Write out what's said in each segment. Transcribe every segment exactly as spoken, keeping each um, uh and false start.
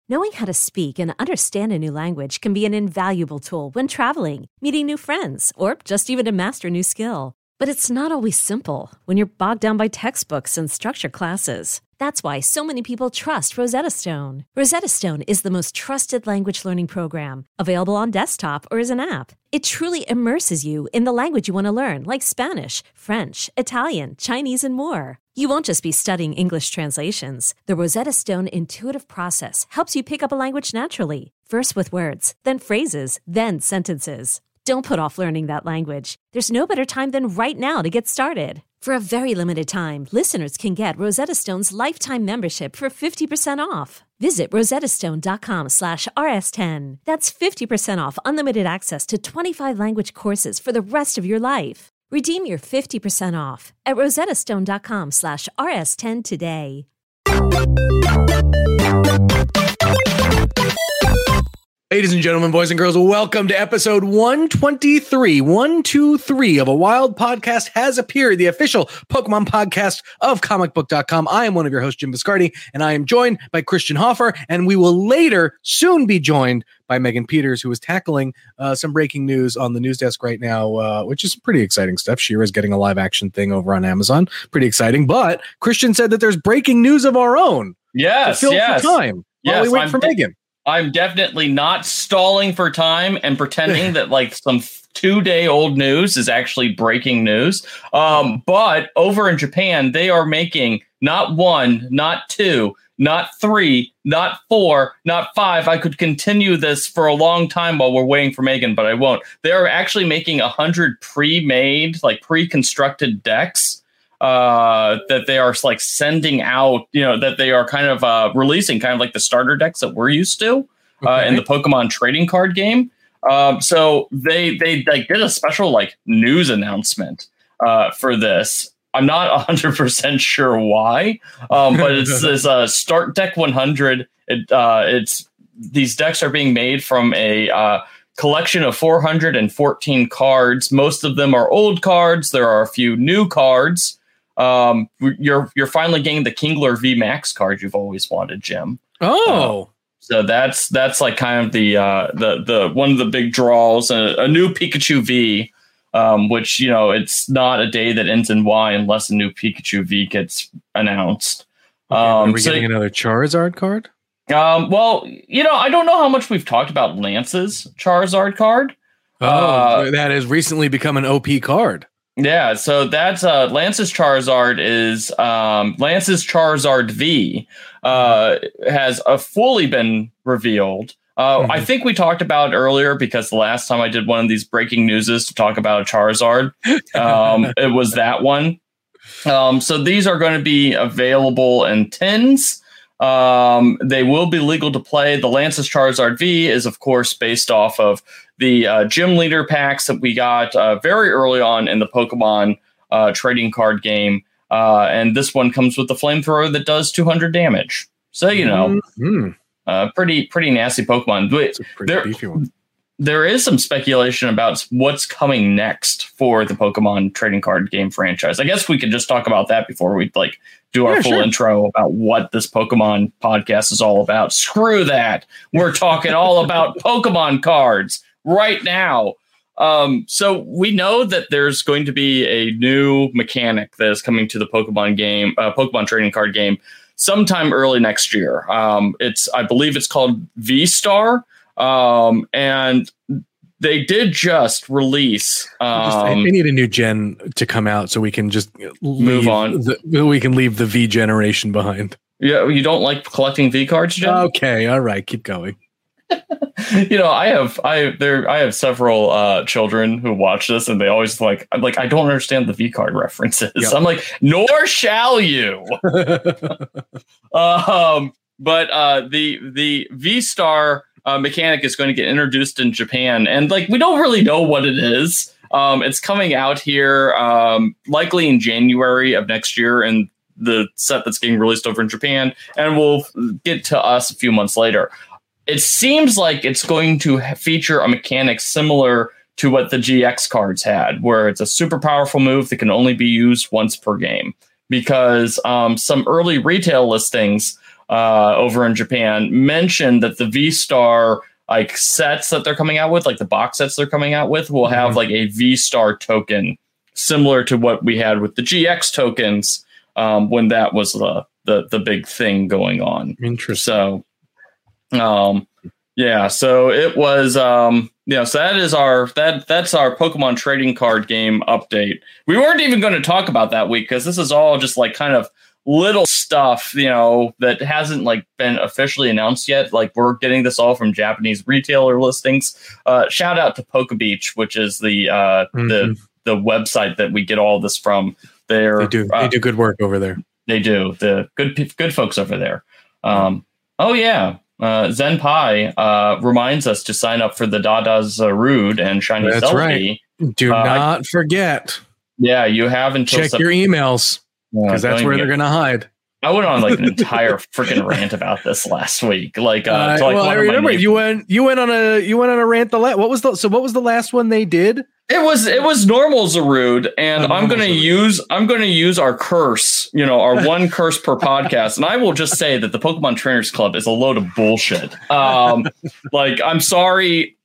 Knowing how to speak and understand a new language can be an invaluable tool when traveling, meeting new friends, or just even to master a new skill. But it's not always simple when you're bogged down by textbooks and structured classes. That's why so many people trust Rosetta Stone. Rosetta Stone is the most trusted language learning program, available on desktop or as an app. It truly immerses you in the language you want to learn, like Spanish, French, Italian, Chinese, and more. You won't just be studying English translations. The Rosetta Stone intuitive process helps you pick up a language naturally, first with words, then phrases, then sentences. Don't put off learning that language. There's no better time than right now to get started. For a very limited time, listeners can get Rosetta Stone's lifetime membership for fifty percent off. Visit rosettastone.com slash rs10. That's fifty percent off unlimited access to twenty-five language courses for the rest of your life. Redeem your fifty percent off at rosettastone.com slash rs10 today. Ladies and gentlemen, boys and girls, welcome to episode one twenty-three. one twenty-three of A Wild Podcast has appeared, the official Pokemon podcast of comic book dot com. I am one of your hosts, Jim Viscardi, and I am joined by Christian Hoffer, and we will later soon be joined by Megan Peters, who is tackling uh, some breaking news on the news desk right now, uh, which is pretty exciting stuff. She-Ra is getting a live action thing over on Amazon. Pretty exciting. But Christian said that there's breaking news of our own. Yes, to fill yes. the time while yes, we wait I'm for de- Megan. I'm definitely not stalling for time and pretending that like some two-day old news is actually breaking news. Um, but over in Japan, they are making not one, not two, not three, not four, not five. I could continue this for a long time while we're waiting for Megan, but I won't. They are actually making a hundred pre-made, like pre-constructed decks uh, that they are like sending out, you know, that they are kind of uh, releasing kind of like the starter decks that we're used to uh, okay. in the Pokemon trading card game. Um, so they they like did a special like news announcement uh, for this. I'm not one hundred percent sure why, um, but it's this uh, Start Deck one hundred. It uh, it's these decks are being made from a uh, collection of four hundred fourteen cards. Most of them are old cards. There are a few new cards. Um, you're you're finally getting the Kingler V Max card you've always wanted, Jim. Oh. Uh, So that's that's like kind of the uh, the the one of the big draws. A, a new Pikachu V, um, which you know it's not a day that ends in Y unless a new Pikachu V gets announced. Okay, um, are we so, getting another Charizard card? Um, well, you know I don't know how much we've talked about Lance's Charizard card. Oh, uh, that has recently become an O P card. Yeah, so that's uh, Lance's Charizard is um, Lance's Charizard V uh, has uh, fully been revealed. Uh, mm-hmm. I think we talked about it earlier because the last time I did one of these breaking newses to talk about a Charizard, um, it was that one. Um, so these are going to be available in tins. Um, they will be legal to play. The Lance's Charizard V is, of course, based off of the uh, gym leader packs that we got uh, very early on in the Pokemon uh, trading card game. Uh, and this one comes with the flamethrower that does two hundred damage. So, you know, mm-hmm. uh, pretty, pretty nasty Pokemon. It's a pretty there, beefy one. There is some speculation about what's coming next for the Pokemon trading card game franchise. I guess we could just talk about that before we like do our yeah, full sure. intro about what this Pokemon podcast is all about. Screw that. We're talking all about Pokemon cards right now. Um, so we know that there's going to be a new mechanic that is coming to the Pokemon game, uh, Pokemon trading card game sometime early next year. Um, it's, I believe it's called V-Star. Um, and they did just release. Um, just, I need a new gen to come out so we can just move on. The, we can leave the V generation behind. Yeah, you don't like collecting V cards, Jim? Okay, all right, keep going. You know, I have I there I have several uh, children who watch this, and they always like I'm like I don't understand the V card references. Yep. I'm like, nor shall you. um, but uh, the the V-Star uh, mechanic is going to get introduced in Japan, and like we don't really know what it is. Um, it's coming out here um, likely in January of next year, and the set that's getting released over in Japan, and will get to us a few months later. It seems like it's going to feature a mechanic similar to what the G X cards had, where it's a super powerful move that can only be used once per game. Because um, some early retail listings uh, over in Japan mentioned that the V-Star like sets that they're coming out with, like the box sets they're coming out with, will have mm-hmm. like a V-Star token similar to what we had with the G X tokens um, when that was the, the the big thing going on. Interesting. So, um, yeah, so it was, um, you know, so that is our that that's our Pokemon trading card game update. We weren't even going to talk about that week because this is all just like kind of little stuff, you know, that hasn't like been officially announced yet. Like we're getting this all from Japanese retailer listings. Uh, shout out to PokeBeach, which is the uh, mm-hmm. the the website that we get all this from. They're, they do uh, they do good work over there. They do the good good folks over there. Um, oh yeah. Uh, Zenpai uh, reminds us to sign up for the Dada Zarude and Shiny That's Celebi. Right. Do uh, not forget. Yeah, you have until check your emails because yeah, that's where they're going to hide. I went on like an entire freaking rant about this last week. Like, uh, uh, to, like well, I remember you went you went on a you went on a rant. The la- what was the so what was the last one they did? It was it was normal Zarude, and oh, I'm going to use I'm going to use our curse, you know, our one curse per podcast, and I will just say that the Pokemon Trainers Club is a load of bullshit. Um, like, I'm sorry,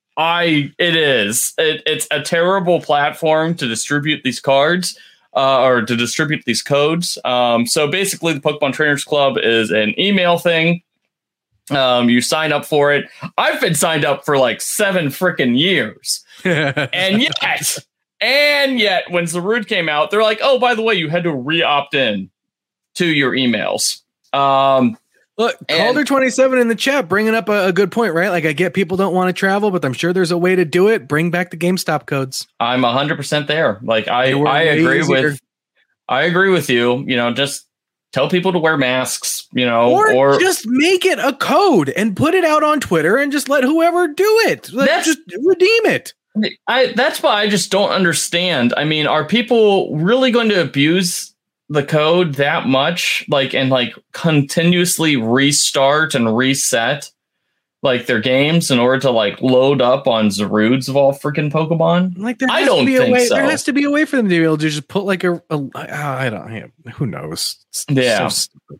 I it is it, it's a terrible platform to distribute these cards uh, or to distribute these codes. Um, so basically, the Pokemon Trainers Club is an email thing. Um, you sign up for it. I've been signed up for like seven freaking years. and yet, and yet, when Zarude came out, they're like, oh, by the way, you had to re-opt in to your emails. Um, Look, Calder twenty-seven in the chat bringing up a, a good point, right? Like, I get people don't want to travel, but I'm sure there's a way to do it. Bring back the GameStop codes. I'm one hundred percent there. Like, I, I agree easier. with, I agree with you. You know, just tell people to wear masks, you know, or, or just make it a code and put it out on Twitter and just let whoever do it. Let's just redeem it. I that's why I just don't understand. I mean, are people really going to abuse the code that much, like, and like continuously restart and reset like their games in order to like load up on Zarudes of all freaking Pokemon? Like, there has I don't to be think a way, so. There has to be a way for them to be able to just put like a, a I don't, who knows? It's yeah. So stupid.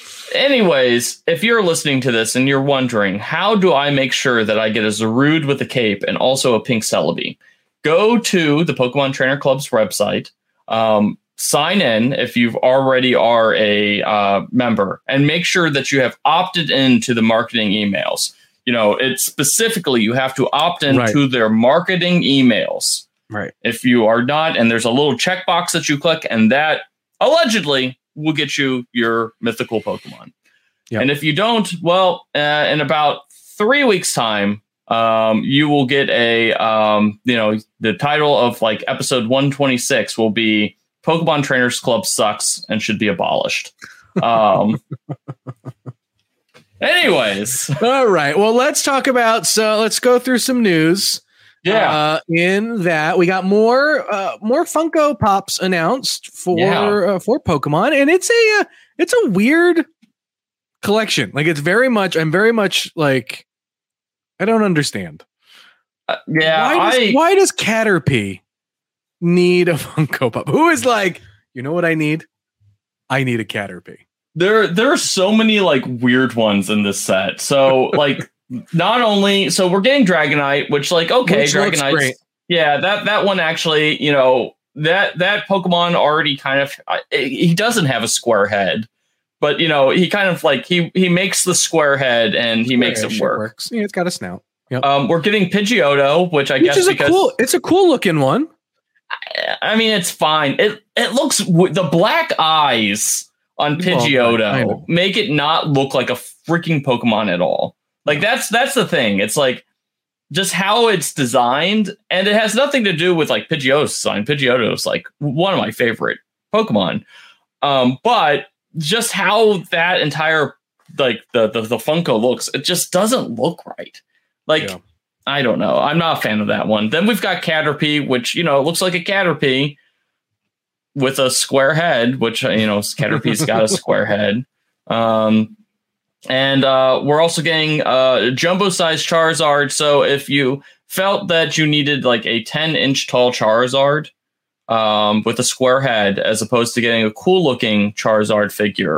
Anyways, if you're listening to this and you're wondering, how do I make sure that I get a Zarude with a cape and also a pink Celebi? Go to the Pokemon Trainer Club's website, um, sign in if you already are a uh, member, and make sure that you have opted into the marketing emails. You know, it's specifically you have to opt into right. their marketing emails. Right. If you are not, and there's a little checkbox that you click, and that allegedly will get you your mythical Pokemon. Yep. And if you don't, well, uh, in about three weeks' time, um, you will get a, um, you know, the title of like episode one twenty-six will be Pokemon Trainers Club sucks and should be abolished. Um, anyways. All right. Well, let's talk about, so let's go through some news. Yeah. Uh, in that we got more uh, more Funko Pops announced for yeah. uh, for Pokemon, and it's a uh, it's a weird collection. Like, it's very much I'm very much like I don't understand. Uh, yeah, why does, I, why does Caterpie need a Funko Pop? Who is like, you know what I need? I need a Caterpie. There there are so many like weird ones in this set. So like. Not only, so we're getting Dragonite, which like, okay, which Dragonite. Yeah, that, that one actually, you know, that, that Pokemon already kind of, he doesn't have a square head, but you know, he kind of like, he, he makes the square head and he makes it work. Works. Yeah, it's got a snout. Yep. Um, we're getting Pidgeotto, which I which guess is because a cool, it's a cool looking one. I, I mean, it's fine. It, it looks, the black eyes on Pidgeotto well, make it not look like a freaking Pokemon at all. Like, that's that's the thing. It's like just how it's designed, and it has nothing to do with like Pidgeotto's design. Pidgeotto is like one of my favorite Pokemon, um, but just how that entire like the, the the Funko looks, it just doesn't look right. Like, yeah. I don't know. I'm not a fan of that one. Then we've got Caterpie, which, you know, looks like a Caterpie with a square head, which, you know, Caterpie's got a square head. Um, And uh, we're also getting uh, jumbo-sized Charizard. So if you felt that you needed like a ten-inch tall Charizard um, with a square head, as opposed to getting a cool-looking Charizard figure,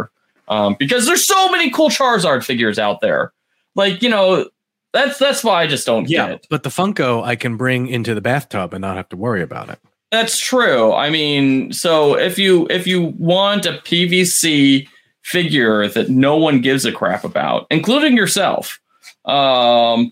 um, because there's so many cool Charizard figures out there. Like, you know, that's that's why I just don't yeah, get it. But the Funko I can bring into the bathtub and not have to worry about it. That's true. I mean, so if you if you want a P V C figure that no one gives a crap about, including yourself, um,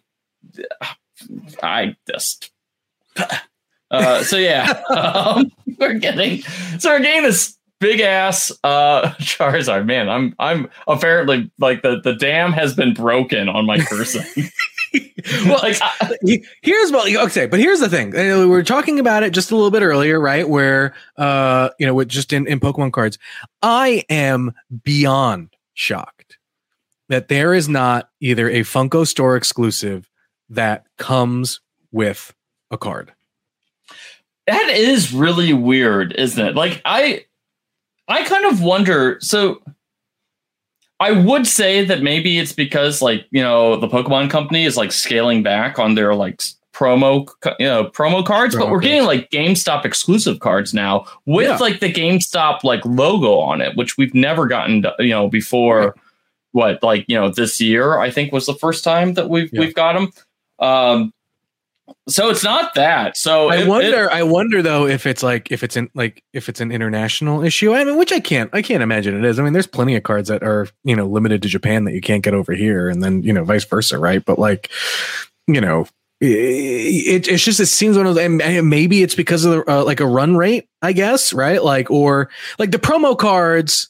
I just uh, so yeah, um, we're getting so we're getting this big ass uh, Charizard. Man, I'm I'm apparently like the the dam has been broken on my cursing. Well, like, I, here's what okay, but here's the thing. We were talking about it just a little bit earlier, right? Where uh, you know, with just in, in Pokemon cards, I am beyond shocked that there is not either a Funko store exclusive that comes with a card. That is really weird, isn't it? Like I I kind of wonder, so I would say that maybe it's because, like, you know, the Pokemon Company is like scaling back on their like promo, you know, promo cards, promo but we're cards. getting like GameStop exclusive cards now with yeah. like the GameStop like logo on it, which we've never gotten, you know, before. Right. What, like, you know, this year I think was the first time that we've yeah. we've got them. Um, so it's not that. So I it, wonder. it, I wonder though if it's like if it's in like if it's an international issue. I mean, which I can't. I can't imagine it is. I mean, there's plenty of cards that are, you know, limited to Japan that you can't get over here, and then, you know, vice versa, right? But like, you know, it, it's just it seems one of those, and maybe it's because of the, uh, like a run rate, I guess, right? Like or like the promo cards.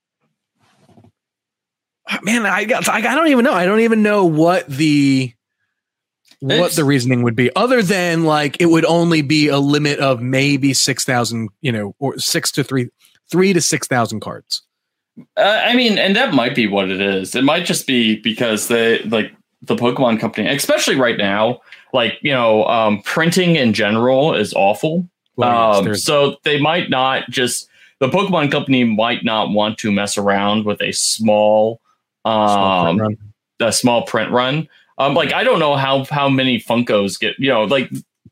Man, I got. I don't even know. I don't even know what the. What it's, the reasoning would be, other than like it would only be a limit of maybe six thousand, you know, or six to three, three to six thousand cards. Uh, I mean, and that might be what it is. It might just be because they like the Pokemon Company, especially right now, like, you know, um, printing in general is awful. Well, yes, um, so they might not just the Pokemon Company might not want to mess around with a small, um, small a small print run. Um, like, I don't know how, how many Funkos get, you know, like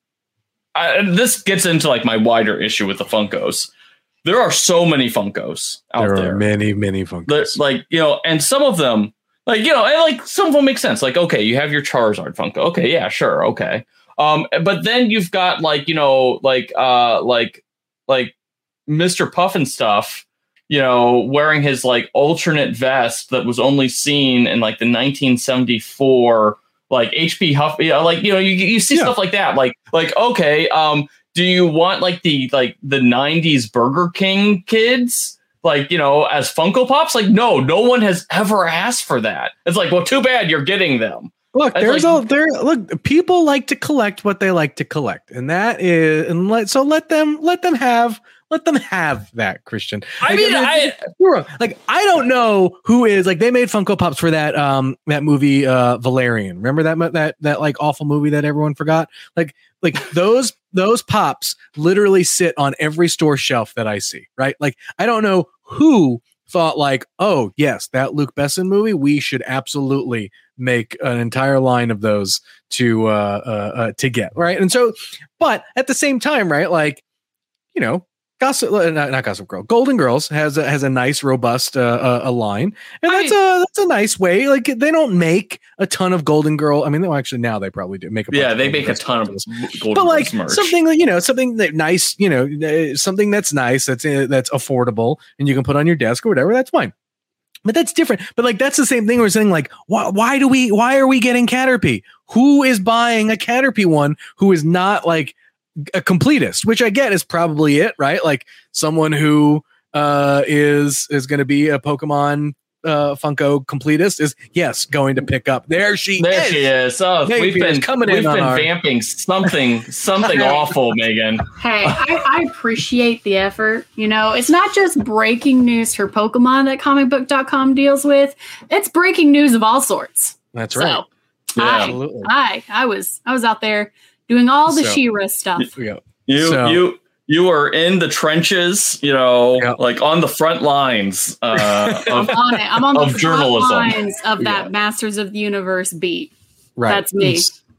I, this gets into like my wider issue with the Funkos. There are so many Funkos out there. There are many, many Funkos. There's, like, you know, and some of them, like, you know, and like some of them make sense. Like, okay, you have your Charizard Funko. Okay, yeah, sure, okay. Um, but then you've got like, you know, like, uh, like, like Mister Puffin stuff. You know, wearing his like alternate vest that was only seen in like the nineteen seventy-four like H P Huff, you know, like, you know, you you see yeah. stuff like that. Like, like, okay, um, do you want like the like the nineties Burger King kids, like, you know, as Funko Pops? Like, no, no one has ever asked for that. It's like, well, too bad you're getting them. Look, it's there's like, a there. Look, people like to collect what they like to collect, and that is, and let so let them let them have. Let them have that, Christian. I like, mean, I, I like I don't know who is like they made Funko Pops for that um that movie uh Valerian. Remember that that that like awful movie that everyone forgot? Like like those those pops literally sit on every store shelf that I see, right? Like I don't know who thought like, oh yes, that Luke Besson movie, we should absolutely make an entire line of those to uh, uh, uh to get, right? And so, but at the same time, right, like, you know, Gossip, not, not Gossip Girl, Golden Girls has a, has a nice, robust uh, uh, a line, and that's I, a that's a nice way. Like they don't make a ton of Golden Girl. I mean, well, actually now they probably do make a bunch yeah, of they Golden make Girls a ton merch. of Golden but like Girls merch. Something that, you know, something that nice, you know, something that's nice, that's uh, that's affordable, and you can put on your desk or whatever. That's fine. But that's different. But like that's the same thing we're saying. Like, why why do we why are we getting Caterpie? Who is buying a Caterpie one who is not like a completist, which I get is probably it, right? Like someone who uh, is is going to be a Pokemon uh, Funko completist is yes going to pick up. There she there is. she is. Oh, Hey, we've been coming we've in been our- vamping something something awful, Megan. Hey, I, I appreciate the effort. You know, it's not just breaking news for Pokemon that comic book dot com deals with. It's breaking news of all sorts. That's right. So, Yeah. I, Absolutely. I I was I was out there doing all the So- She-Ra stuff. Yeah. You So- you you were in the trenches, you know, Yep. like on the front lines uh, of, I'm on it. I'm on the of front journalism. lines of that Yeah. Masters of the Universe beat. Right. That's me. And,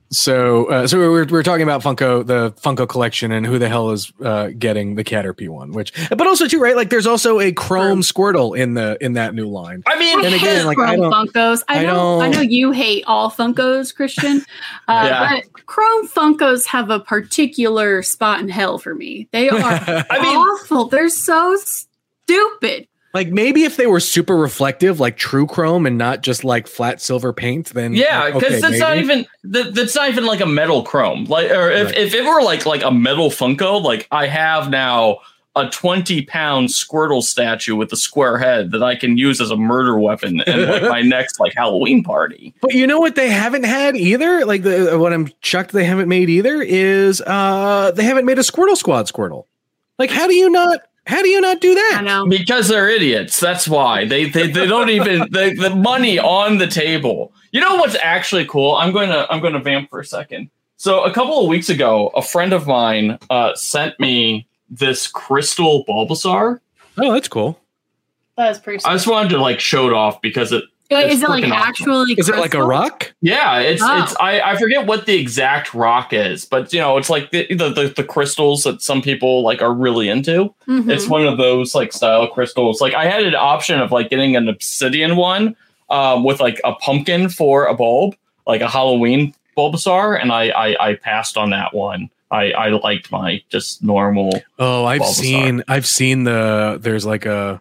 So, uh, so we're we're talking about Funko, the Funko collection, and who the hell is uh, getting the Caterpie one? Which, but also too, right? Like, there's also a Chrome Squirtle in the in that new line. I mean, I and again, hate like Chrome I don't, Funkos. I, I know, I don't- know you hate all Funkos, Christian. Uh, Yeah. But Chrome Funkos have a particular spot in hell for me. They are I mean- awful. They're so stupid. like maybe if they were super reflective, like true Chrome, and not just like flat silver paint, then yeah, like, because okay, that's not maybe. even that, that's not even like a metal chrome. Like, or if, Right. if it were like like a metal Funko, like I have now a twenty pound Squirtle statue with a square head that I can use as a murder weapon in like my next like Halloween party. But you know what they haven't had either? Like the what I'm shocked they haven't made either is uh they haven't made a Squirtle Squad Squirtle. Like how do you not how do you not do that? I know. Because they're idiots. That's why they they, they don't even they, the money on the table. You know what's actually cool? I'm going to I'm going to vamp for a second. So a couple of weeks ago, a friend of mine uh, sent me this crystal Bulbasaur. Oh, that's cool. That is pretty I just wanted to like show it off because it. Is it's it like freaking awesome. actually Is it like a crystal? rock? Yeah, it's Oh. it's. I, I forget what the exact rock is, but you know, it's like the the, the, the crystals that some people like are really into. Mhm. It's one of those like style crystals. Like I had an option of like getting an obsidian one um, with like a pumpkin for a bulb, like a Halloween Bulbasaur, and I I, I passed on that one. I, I liked my just normal. Oh, I've Bulbasaur. seen I've seen the there's like a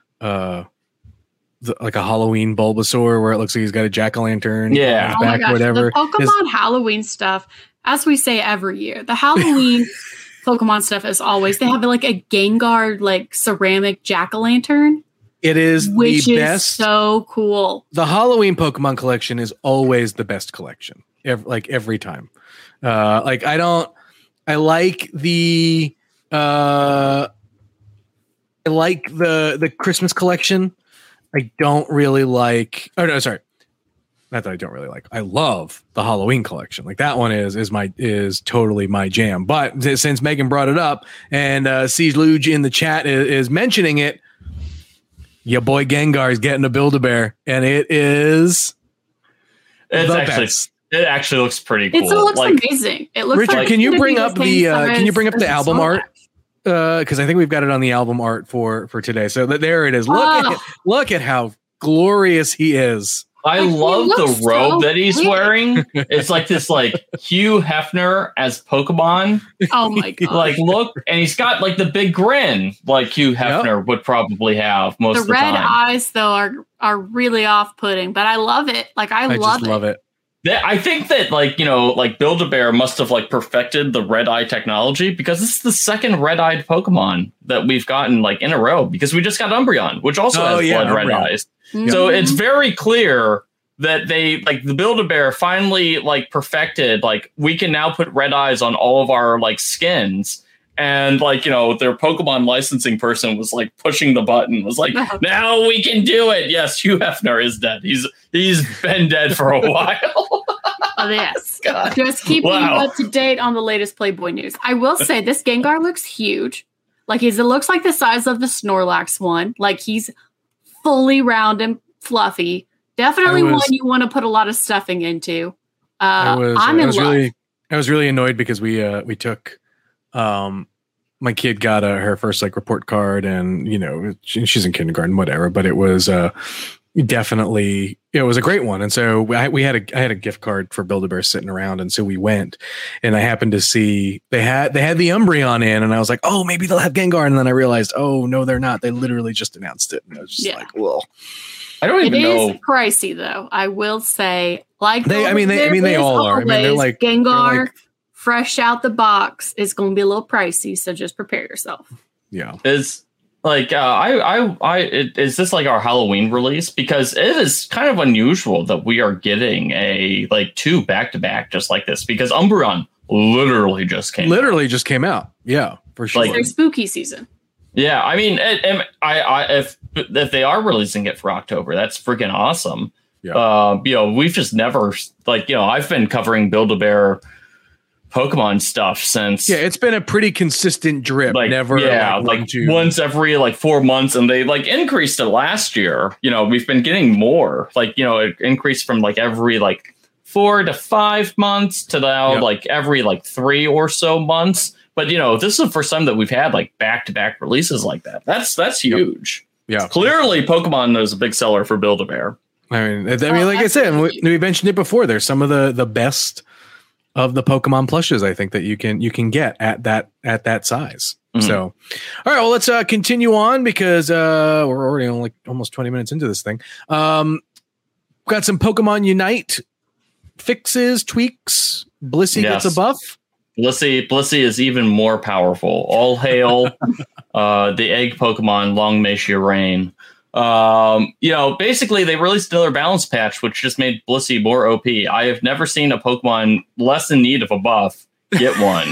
uh the, like a Halloween Bulbasaur where it looks like he's got a jack-o'-lantern Yeah. on his Oh my back, gosh, whatever. the Pokemon Halloween stuff, as we say every year, the Halloween Pokemon stuff, as always, they have like a Gengar like ceramic jack-o'-lantern, It is which the is best. so cool. The Halloween Pokemon collection is always the best collection, ev- like every time. Uh, like I don't, I like the, uh, I like the the Christmas collection. I don't really like. Oh no, sorry, not that I don't really like. I love the Halloween collection. Like that one is is my is totally my jam. But th- since Megan brought it up and uh, Siege Luge in the chat is, is mentioning it, your boy Gengar is getting a Build-A-Bear, and it is It's the actually best. it actually looks pretty cool. It looks like amazing. It looks Richard, like can you it's gonna bring be up same the, uh, can you size bring up as the album Snorlax. art? Because I think we've got it on the album art for for today. So th- there it is. Look Oh. at look at how glorious he is. I Like, he love the looks robe so that he's weird. wearing. It's like this like Hugh Hefner as Pokemon. Oh my god! Like look, and he's got like the big grin like Hugh Hefner would probably have most the of the red time. eyes though are are really off-putting, but I love it. Like I, I love just it. love it. That- I think that like, you know, like Build-A-Bear must have like perfected the red eye technology because this is the second red-eyed Pokemon that we've gotten like in a row because we just got Umbreon, which also Oh, has yeah, blood red Umbreon. eyes. Mhm. So it's very clear that they like the Build-A-Bear finally like perfected like we can now put red eyes on all of our like skins. And like, you know, their Pokemon licensing person was like pushing the button, was like, now we can do it. Yes, Hugh Hefner is dead. He's he's been dead for a while. Oh, yes. God. Just keeping Wow. you up to date on the latest Playboy news. I will say this Gengar looks huge. Like he's, it looks like the size of the Snorlax one. Like he's fully round and fluffy. Definitely I was- one you want to put a lot of stuffing into. Uh, I was I'm I in was love. really I was really annoyed because we uh we took um my kid got uh, her first like report card, and you know she, she's in kindergarten, whatever. But it was uh definitely it was a great one, and so I, we had a I had a gift card for Build-A-Bear sitting around, and so we went, and I happened to see they had they had the Umbreon in, and I was like, oh, maybe they'll have Gengar, and then I realized, oh no, they're not. They literally just announced it, and I was just Yeah. like, well, I don't It even is know. pricey though. I will say, like They- I mean, they- I Build-A-Bear mean, they is all are. I mean, they're always, like- they're Gengar, like- fresh out the box, is going to be a little pricey. So just prepare yourself. yeah. Is like uh, I I I it, is this like our Halloween release? Because it is kind of unusual that we are getting a like two back to back just like this because Umbreon literally just came. Literally just came out. Yeah, for sure. Like- Their spooky season. Yeah, I mean, it, it, I, I if if they are releasing it for October, that's freaking awesome. Yeah. Uh, you know, we've just never like you know I've been covering Build-A-Bear Pokemon stuff since Yeah, it's been a pretty consistent drip. like Never, yeah, like, like, one, two. once every like four months, and they like increased it last year. You know, we've been getting more. Like you know, it increased from like every like four to five months to now yep. like every like three or so months. But, you know, this is the first time that we've had like back to back releases like that. That's that's huge. Yep. Yeah. Clearly, Pokemon is a big seller for Build-A-Bear. I mean, I mean, Oh, like I said, we, absolutely. we mentioned it before. There's some of the the best of the Pokemon plushes, I think, that you can you can get at that at that size. Mhm. So, all right, well, let's uh, continue on because uh, we're already only almost twenty minutes into this thing. Um, got some Pokemon Unite fixes, tweaks. Blissey Yes. gets a buff. Blissey, Blissey is even more powerful. All hail uh, the egg Pokemon, long may she reign. Um, you know, basically they released another balance patch, which just made Blissey more O P. I have never seen a Pokemon less in need of a buff get one.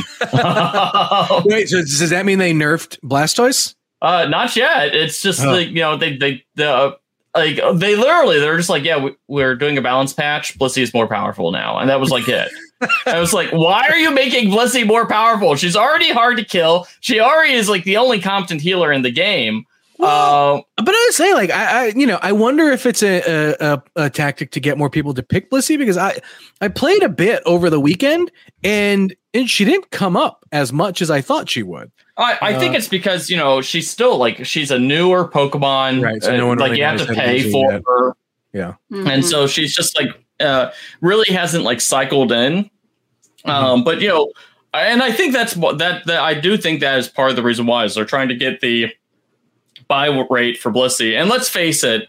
Wait, so does that mean they nerfed Blastoise? Uh, not yet. It's just Oh. like, you know, they they the uh, like they literally they're just like, yeah, we, we're doing a balance patch. Blissey is more powerful now, and that was like it. I was like, why are you making Blissey more powerful? She's already hard to kill. She already is like the only competent healer in the game. Well, uh, But I would say, like, I, I, you know, I wonder if it's a, a, a, a tactic to get more people to pick Blissey, because I, I played a bit over the weekend and, and she didn't come up as much as I thought she would. I, I think Uh, it's because, you know, she's still like she's a newer Pokemon, Right, so no uh, one like really you have knows to how to pay use it for yet. her, Yeah. Mhm. and so she's just like uh, really hasn't like cycled in. Mm-hmm. Um, but you know, and I think that's what that, that I do think that is part of the reason why is they're trying to get the buy rate for Blissey. And let's face it,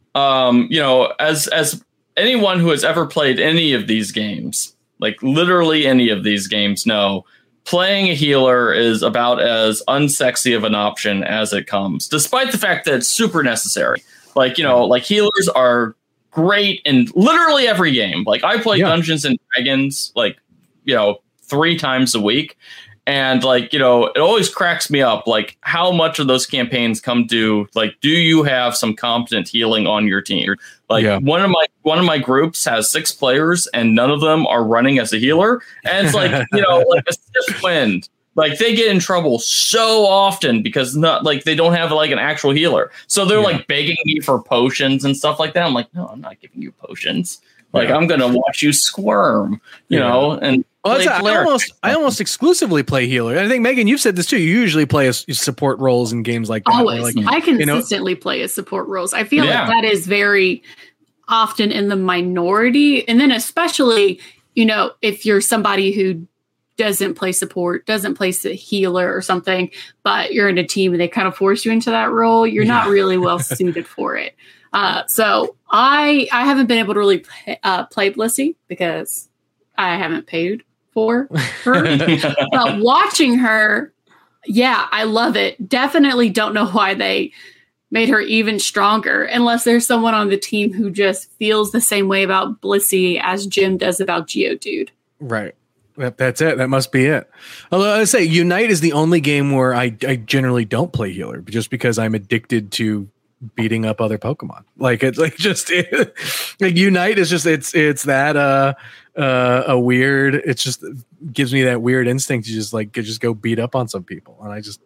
um, you know, as as anyone who has ever played any of these games, like literally any of these games, know playing a healer is about as unsexy of an option as it comes, despite the fact that it's super necessary. Like, you know, like healers are great in literally every game. Like I play Yeah. Dungeons and Dragons, like, you know, three times a week. And like, you know, it always cracks me up, like how much of those campaigns come to like, do you have some competent healing on your team? Like Yeah. one of my one of my groups has six players and none of them are running as a healer. And it's like, you know, like a stiff wind. Like they get in trouble so often because not like they don't have like an actual healer. So they're Yeah. like begging me for potions and stuff like that. I'm like, no, I'm not giving you potions. Like Yeah. I'm gonna watch you squirm, you Yeah. know, and Well, play that's, I cleric. almost, I almost exclusively play healer. I think Megan, you've said this too. You usually play as support roles in games like that. where, Always. like, I you know- consistently play as support roles. I feel Yeah. like that is very often in the minority. And then especially, you know, if you're somebody who doesn't play support, doesn't play a healer or something, but you're in a team and they kind of force you into that role, you're not really well suited for it. Uh, so I I haven't been able to really play, uh, play Blissey because I haven't paid for her. But watching her, yeah, I love it. Definitely don't know why they made her even stronger unless there's someone on the team who just feels the same way about Blissey as Jim does about Geodude. Right. That, that's it. That must be it. Although I say Unite is the only game where I, I generally don't play healer just because I'm addicted to beating up other Pokemon. Like it's like just like Unite is just it's it's that uh uh a weird it's just gives me that weird instinct to just like just go beat up on some people. And I just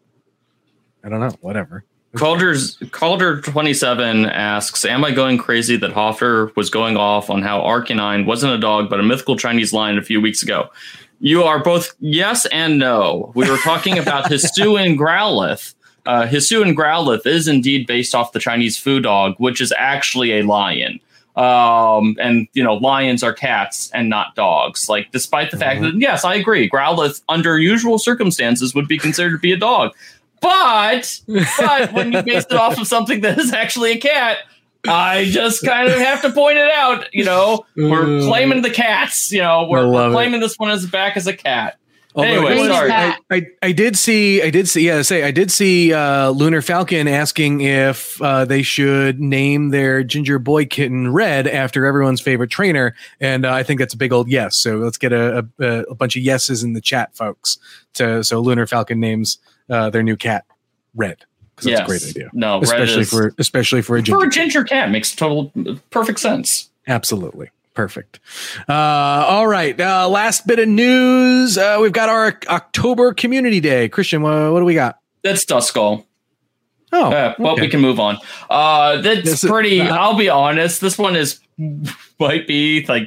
I don't know, whatever. Calder's Calder twenty-seven asks, am I going crazy that Hoffer was going off on how Arcanine wasn't a dog but a mythical Chinese lion a few weeks ago? You are both yes and no. We were talking about Hisuian Growlithe. Uh, Hisuian Growlithe is indeed based off the Chinese foo dog, which is actually a lion. Um, and, you know, lions are cats and not dogs. Like, despite the fact that, yes, I agree, Growlithe, under usual circumstances, would be considered to be a dog. But, but when you base it off of something that is actually a cat, I just kind of have to point it out. You know, we're claiming the cats. You know, we're, we're claiming this one as back as a cat. Although Anyway, I, sorry. I, I, I did see, I did see, yeah, say I did see uh, Lunar Falcon asking if uh, they should name their ginger boy kitten Red after everyone's favorite trainer, and uh, I think that's a big old yes. So let's get a, a, a bunch of yeses in the chat, folks. To so Lunar Falcon names uh, their new cat Red because that's Yes. a great idea. No, Red especially is- for especially for a ginger. For a ginger cat, makes total perfect sense. Absolutely. Perfect. Uh, all right. Uh, last bit of news. Uh, we've got our October Community Day. Christian, what, what do we got? That's Duskull. Oh, Uh, well, okay. we can move on. Uh, that's This is- pretty. uh, I'll be honest. This one is might be like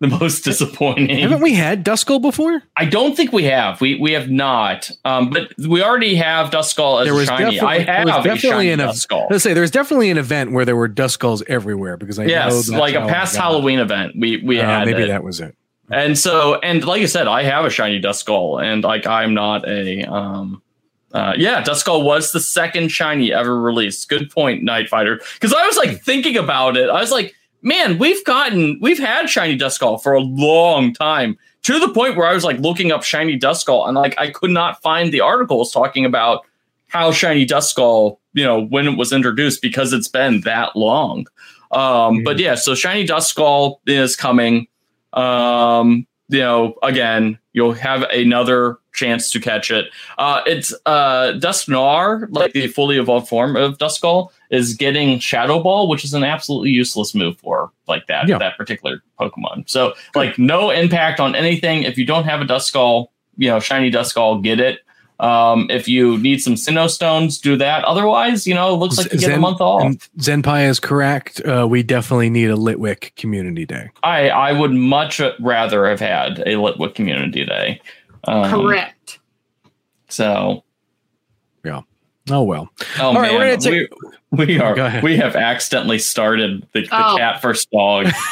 the most disappointing. Haven't we had Duskull before? I don't think we have. We we have not. Um, but we already have Duskull as There a was shiny. I definitely- there have was a definitely shiny an ev- Duskull. Let's say there's definitely an event where there were Duskulls everywhere because I know Yes, that's like a how I past got it. Halloween event. We we Uh, had maybe it. that was it. And so, and like I said, I have a shiny Duskull, and like I'm not a um, uh, yeah, Duskull was the second shiny ever released. Good point, Night Fighter. Because I was like thinking about it, I was like, man, we've gotten, we've had shiny Duskull for a long time, to the point where I was like looking up shiny Duskull, and like I could not find the articles talking about how shiny Duskull, you know, when it was introduced, because it's been that long. Um, mm-hmm. But yeah, so shiny Duskull is coming. Um, you know, again, you'll have another chance to catch it. Uh, it's uh, Dusknoir, like the fully evolved form of Duskull, is getting Shadow Ball, which is an absolutely useless move for like that yeah. that particular Pokemon. So like no impact on anything. If you don't have a Duskull, you know, shiny Duskull, get it. Um, if you need some Sinnoh Stones, do that. Otherwise, you know, it looks like you Zen, get a month off. Zenpai is correct. Uh, we definitely need a Litwick Community Day. I, I would much rather have had a Litwick Community Day. Um, correct. So, yeah. Oh well. Oh All man, right, we're gonna take- we, we are we have accidentally started the, the Oh. cat first dog. Of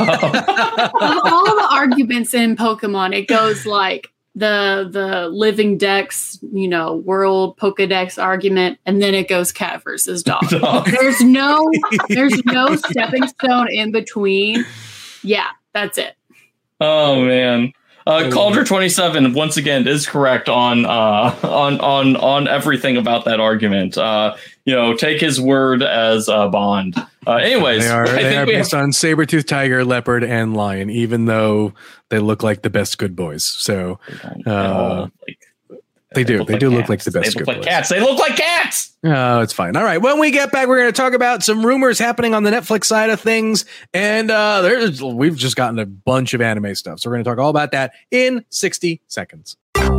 all the arguments in Pokemon, it goes like the the living dex, you know, world Pokedex argument, and then it goes cat versus dog. Dog. There's no there's no stepping stone in between. Yeah, that's it. Oh man. Uh, Calder twenty-seven once again is correct on uh, on on on everything about that argument. Uh, you know, take his word as a bond. Uh, anyways, They are, I they think are we based have, on saber-tooth tiger, leopard, and lion, even though they look like the best good boys. So uh, like, they do. look They like do look cats. like the best They good look like boys. cats. They look like cats. Oh, it's fine. All right. When we get back, we're going to talk about some rumors happening on the Netflix side of things. And uh, there's we've just gotten a bunch of anime stuff. So we're going to talk all about that in sixty seconds.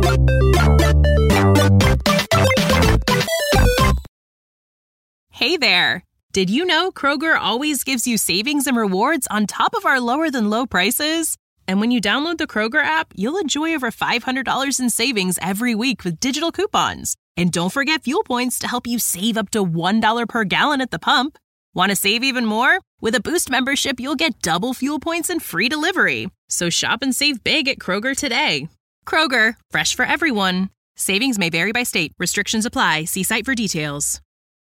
Hey there. Did you know Kroger always gives you savings and rewards on top of our lower than low prices? And when you download the Kroger app, you'll enjoy over five hundred dollars in savings every week with digital coupons. And don't forget fuel points to help you save up to one dollar per gallon at the pump. Want to save even more? With a Boost membership, you'll get double fuel points and free delivery. So shop and save big at Kroger today. Kroger, fresh for everyone. Savings may vary by state. Restrictions apply. See site for details.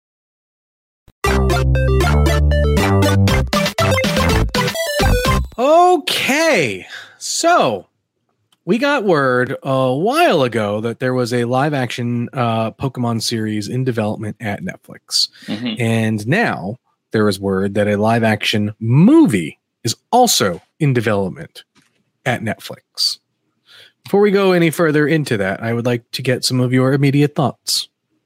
Okay. So we got word a while ago that there was a live action uh, Pokemon series in development at Netflix. Mhm. And now there is word that a live action movie is also in development at Netflix. Before we go any further into that, I would like to get some of your immediate thoughts.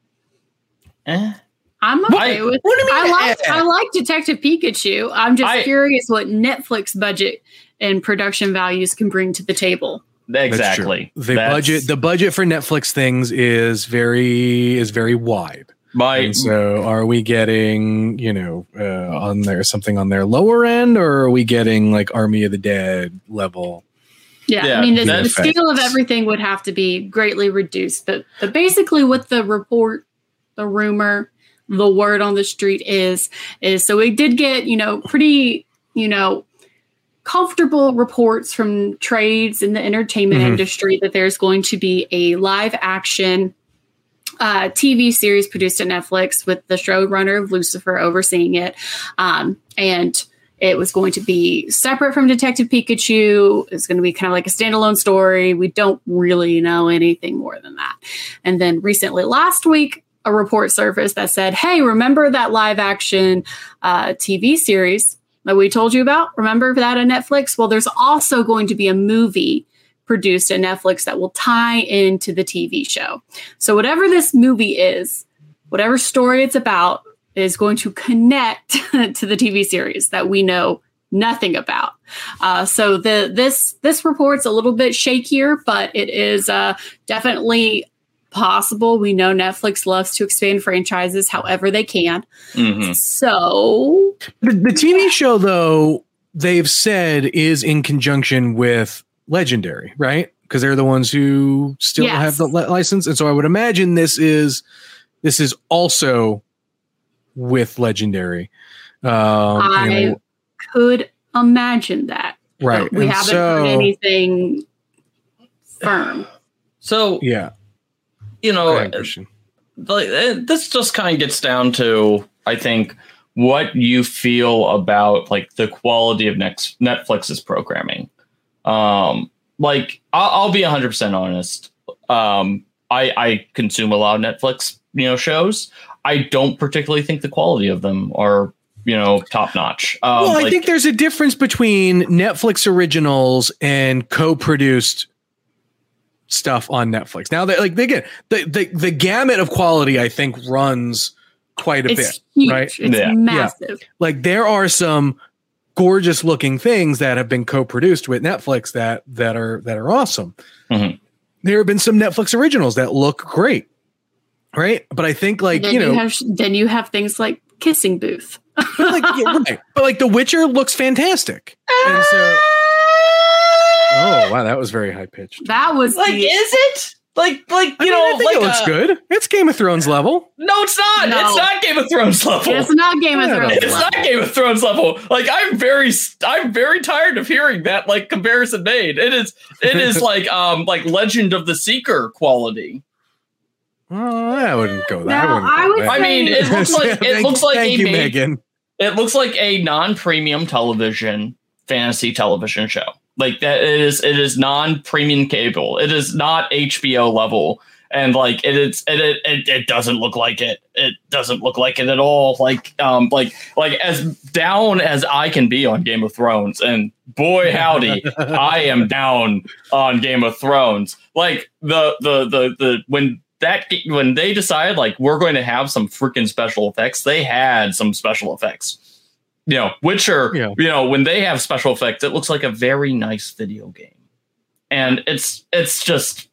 Eh. I'm okay I- with. What do you mean, I like. eh? I like Detective Pikachu. I'm just I- curious what Netflix budget and production values can bring to the table. That's Exactly. true. The That's budget the budget for Netflix things is very is very wide. My And so are we getting, you know, uh, on there something on their lower end, or are we getting like Army of the Dead level? Yeah, Yeah, I mean the, that's- the scale of everything would have to be greatly reduced. But, but basically, what the report, the rumor, the word on the street is is so we did get you know pretty you know comfortable reports from trades in the entertainment Mhm. industry that there's going to be a live action uh, T V series produced at Netflix with the showrunner of Lucifer overseeing it, um, and it was going to be separate from Detective Pikachu. It's going to be kind of like a standalone story. We don't really know anything more than that. And then recently, last week, a report surfaced that said, hey, remember that live action uh, T V series that we told you about? Remember that on Netflix? Well, there's also going to be a movie produced at Netflix that will tie into the T V show. So whatever this movie is, whatever story it's about, is going to connect to the T V series that we know nothing about. Uh, so the this this report's a little bit shakier, but it is uh, definitely possible. We know Netflix loves to expand franchises however they can. Mhm. So The, the T V show, though, they've said is in conjunction with Legendary, right? Because they're the ones who still Yes. have the li- license, and so I would imagine this is this is also with Legendary. Um, I you know, could imagine that. right. But we And haven't so, heard anything firm. So, Yeah. you Go know, ahead, Christian. like eh, this just kind of gets down to, I think, what you feel about like the quality of next Netflix's programming. Um, like I'll, I'll be one hundred percent honest. Um, I, I consume a lot of Netflix, you know, shows. I don't particularly think the quality of them are, you know, top notch. Um, Well, I like, think there's a difference between Netflix originals and co-produced stuff on Netflix. Now, that like again, the, the the gamut of quality, I think, runs quite a It's bit, huge. right? It's Yeah. massive. Like there are some gorgeous looking things that have been co-produced with Netflix that that are that are awesome. Mhm. There have been some Netflix originals that look great, right? But I think like then you you, know, have then you have things like Kissing Booth. but like, yeah, right. But like The Witcher looks fantastic, and so. Oh wow, that was very high pitched. That was like, the, is it like like you I mean, know I think like it looks uh, good. It's Game of Thrones level. No, it's not. No. It's not Game of Thrones level. it's not Game of Yeah, Thrones. It's not Game of Thrones level. Like I'm very, I'm very tired of hearing that like comparison made. It is, it is like um like Legend of the Seeker quality. Oh, I wouldn't go No, that. I, wouldn't I go would there. I mean, it looks like it Thank- looks like thank a you, made, Megan. it looks like a non-premium television fantasy television show. Like that it is, it is non-premium cable. It is not H B O level. And like it is, it, it it it doesn't look like it. It doesn't look like it at all. Like um like like as down as I can be on Game of Thrones, and boy howdy, I am down on Game of Thrones. Like the the the the when that when they decided like we're going to have some freaking special effects, they had some special effects. You know, Witcher. Yeah. You know, when they have special effects, it looks like a very nice video game, and it's it's just.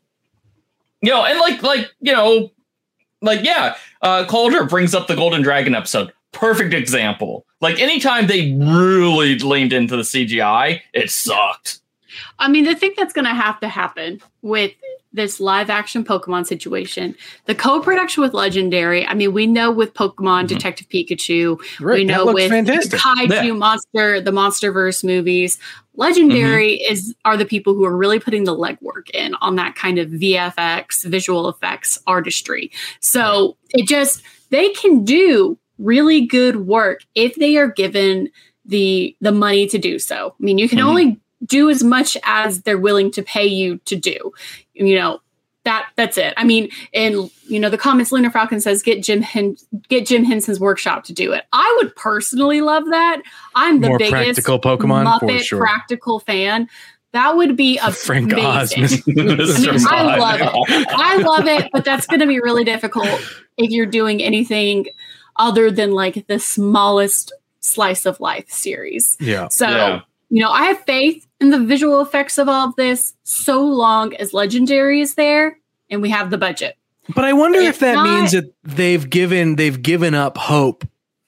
You know, and like, like you know, like, yeah, uh, Calder brings up the Golden Dragon episode. Perfect example. Like, anytime they really leaned into the C G I, it sucked. I mean, the thing that's going to have to happen with this live action Pokemon situation, the co-production with Legendary. I mean, we know with Pokemon Mm-hmm. Detective Pikachu, Right, we that know looks with fantastic. Kaiju Yeah. Monster, the MonsterVerse movies. Legendary Mm-hmm. is are the people who are really putting the legwork in on that kind of V F X, visual effects artistry. So it just they can do really good work if they are given the the money to do so. I mean, you can Mhm. only do as much as they're willing to pay you to do. You know, that that's it. I mean, and you know, the comments Lunar Falcon says get Jim Hen- get Jim Henson's workshop to do it. I would personally love that. I'm the More biggest practical Pokemon for Muppet sure. practical fan. That would be a Frank Oz. amazing. Mister I love Bond. I love it, but that's going to be really difficult if you're doing anything other than like the smallest slice of life series. Yeah. So, Yeah. you know, I have faith in the visual effects of all of this so long as Legendary is there and we have the budget. But I wonder if It's that not- means that they've given they've given up hope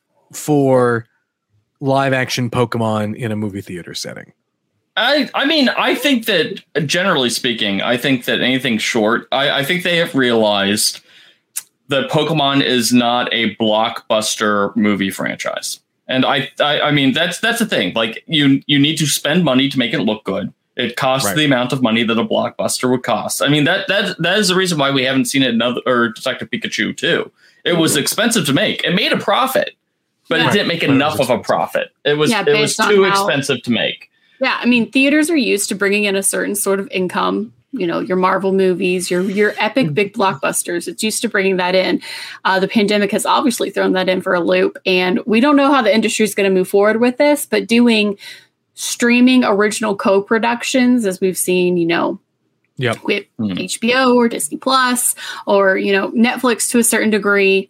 for live action Pokemon in a movie theater setting. I, I mean, I think that generally speaking, I think that anything short, I, I think they have realized that Pokemon is not a blockbuster movie franchise. And I, I, I mean, that's that's the thing. Like you, you need to spend money to make it look good. It costs Right. the amount of money that a blockbuster would cost. I mean, that that that is the reason why we haven't seen it in other or Detective Pikachu too. It was expensive to make. It made a profit, but Yeah. it didn't make But it was enough of a expensive. profit. It was Yeah, it was based on too how- expensive to make. Yeah, I mean, theaters are used to bringing in a certain sort of income. You know, your Marvel movies, your your epic big blockbusters. It's used to bringing that in. Uh, the pandemic has obviously thrown that in for a loop, and we don't know how the industry is going to move forward with this. But doing streaming original co-productions, as we've seen, you know, Yep. with Hmm. H B O or Disney Plus or you know Netflix to a certain degree.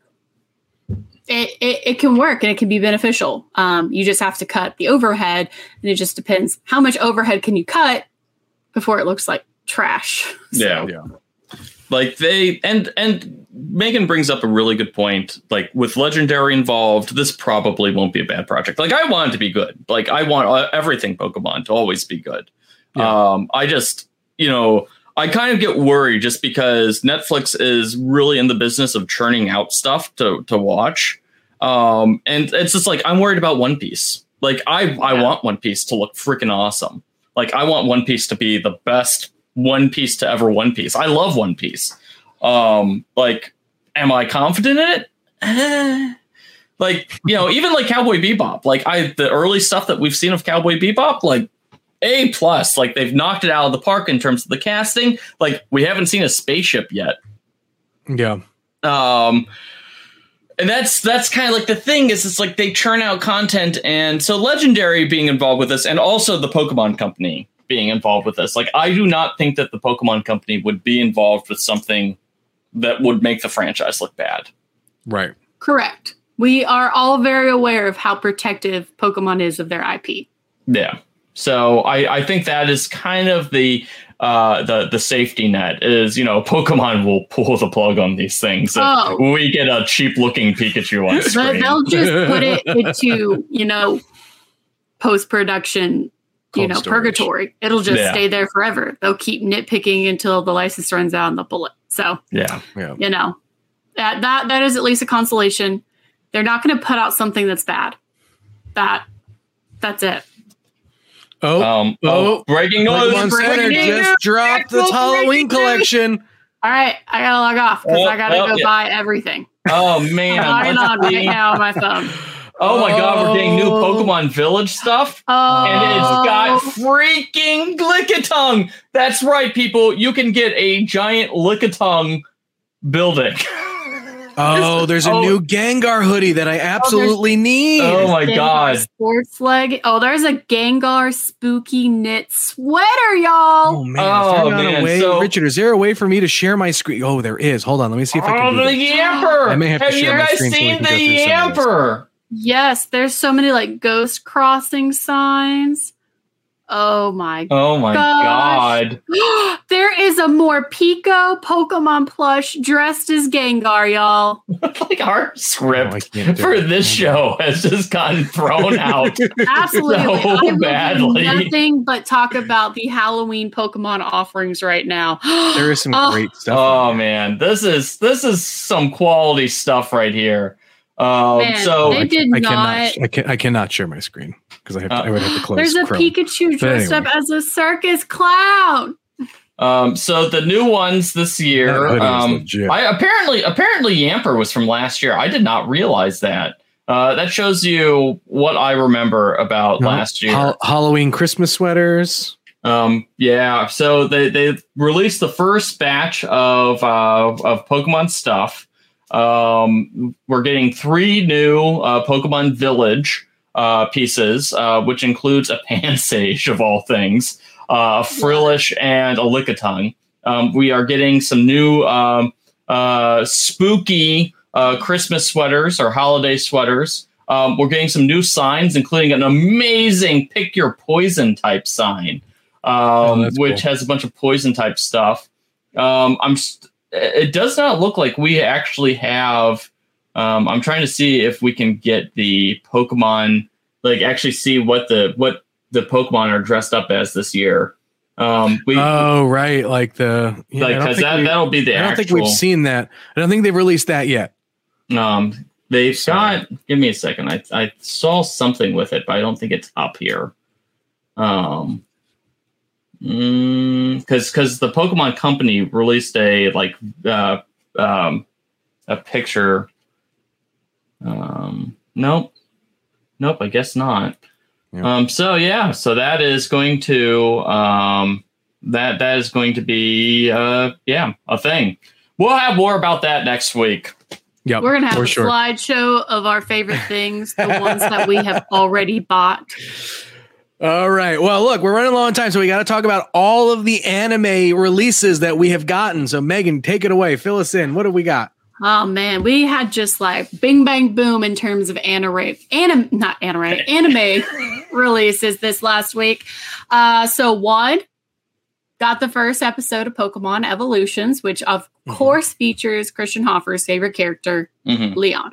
It, it, it can work and it can be beneficial. Um, you just have to cut the overhead, and it just depends how much overhead can you cut before it looks like trash. So, Yeah. Yeah. Like they and and Megan brings up a really good point. Like with Legendary involved, this probably won't be a bad project. Like I want it to be good. Like I want everything Pokemon to always be good. Yeah. Um, I just, you know, I kind of get worried just because Netflix is really in the business of churning out stuff to to watch. Um, and it's just like I'm worried about One Piece. Like I yeah. I want One Piece to look freaking awesome. Like I want One Piece to be the best One Piece to ever One Piece. I love One Piece. Um, like, am I confident in it? Eh. Like, you know, even like Cowboy Bebop, like I, the early stuff that we've seen of Cowboy Bebop, like A plus, like they've knocked it out of the park in terms of the casting. Like we haven't seen a spaceship yet. Yeah. Um, and that's, that's kind of like the thing is it's like they churn out content. And so Legendary being involved with this and also the Pokemon Company being involved with this. Like, I do not think that the Pokemon Company would be involved with something that would make the franchise look bad. Right. Correct. We are all very aware of how protective Pokemon is of their I P. Yeah. So I, I think that is kind of the uh, the the safety net is, you know, Pokemon will pull the plug on these things. Oh. If we get a cheap looking Pikachu on screen. They'll just put it into, you know, post-production, you know, storage. Purgatory. It'll just yeah. stay there forever. They'll keep nitpicking until the license runs out and they'll pull it. So, yeah, yeah. you know, that, that that is at least a consolation. They're not going to put out something that's bad. That that's it. Oh, um, oh, oh, breaking news! Pokemon Center just dropped the Halloween collection. All right, I gotta log off because oh, I gotta oh, go yeah. buy everything. Oh man, I'm logging on right now on my phone. Oh my god, we're getting new Pokemon Village stuff. Oh. And it's got freaking Lickitung. That's right, people. You can get a giant Lickitung building. Oh, there's a oh. new Gengar hoodie that I absolutely oh, need. Oh my Gengar god. Sports leg. Oh, there's a Gengar spooky knit sweater, y'all. Oh man, oh, is there man. a way, So, Richard, is there a way for me to share my screen? Oh, there is. Hold on, let me see if I can oh, do the this. Yamper. I may have, have to you share guys my screen seen so the Yamper? Yes, there's so many like ghost crossing signs. Oh my Oh my gosh. god. There is a Morpeko Pokemon plush dressed as Gengar, y'all. Like our script oh, for this show has just gotten thrown out. Absolutely. So I will badly. do nothing but talk about the Halloween Pokemon offerings right now. There is some oh. great stuff. Oh man, this is this is some quality stuff right here. Um, Man, so they did I not. Cannot, I, can, I cannot share my screen because I have to, uh, I would have to close. There's a Chrome. Pikachu dressed anyway. up as a circus clown. Um, so the new ones this year. Um, I apparently apparently Yamper was from last year. I did not realize that. Uh, that shows you what I remember about no, last year. Ha- Halloween Christmas sweaters. Um, yeah. So they they released the first batch of uh, of Pokemon stuff. Um, we're getting three new uh, Pokemon Village uh, pieces, uh, which includes a Pansage of all things, uh, a Frillish, and a Lickitung. Um, we are getting some new um, uh, spooky uh, Christmas sweaters or holiday sweaters. Um, we're getting some new signs, including an amazing Pick Your Poison type sign, um, oh, which cool. has a bunch of poison type stuff. Um, I'm st- It does not look like we actually have. Um, I'm trying to see if we can get the Pokemon, like actually see what the what the Pokemon are dressed up as this year. Um, we, oh right, like the yeah, like because that that'll be the. I don't actual, think we've seen that. I don't think they've released that yet. Um, they've Sorry. got. Give me a second. I I saw something with it, but I don't think it's up here. Um. Because mm, because the Pokemon Company released a like uh, um, a picture. Um, nope, nope. I guess not. Yeah. Um, so yeah, so that is going to um, that that is going to be uh, yeah a thing. We'll have more about that next week. Yeah, we're gonna have a sure. slideshow of our favorite things, the ones that we have already bought. All right. Well, look, we're running low on time, so we got to talk about all of the anime releases that we have gotten. So, Megan, take it away. Fill us in. What have we got? Oh, man. We had just like bing, bang, boom in terms of anime, anim, not anime, anime releases this last week. Uh, so, one, got the first episode of Pokemon Evolutions, which of mm-hmm. course features Christian Hoffer's favorite character, mm-hmm. Leon.